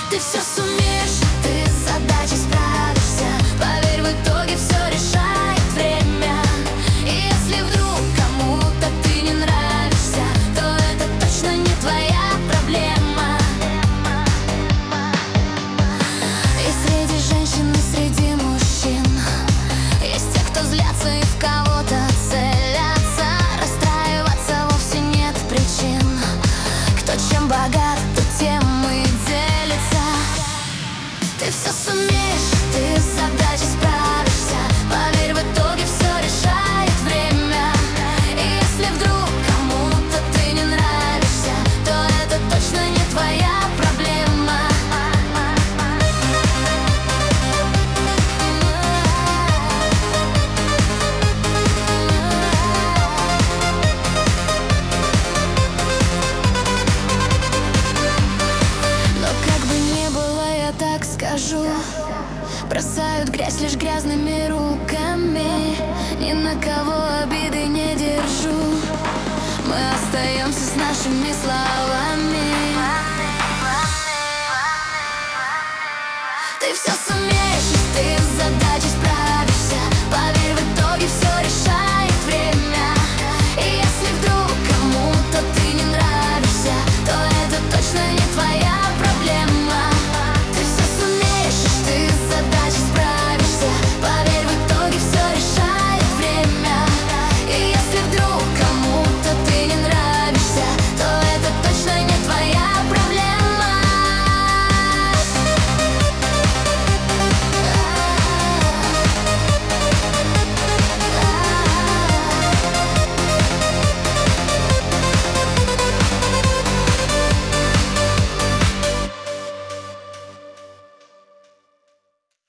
Ты все сумеешь, ты с задачей справишься. Поверь, в итоге все решает время. И если вдруг кому-то ты не нравишься, то это точно не твоя проблема. И среди женщин, и среди мужчин есть те, кто злятся и в кого-то целятся. Расстраиваться вовсе нет причин. Кто чем богат, тот тем и делится. Ты все сумеешь, ты с задачей справишься. Поверь, в итоге все решает время. И если вдруг кому-то ты не нравишься, то это точно не твоя проблема. Но как бы ни было, я так скажу: бросают грязь лишь грязными руками. Ни на кого обиды не держу. Мы остаемся с нашими словами. Ты все сумеешь, ты задашь.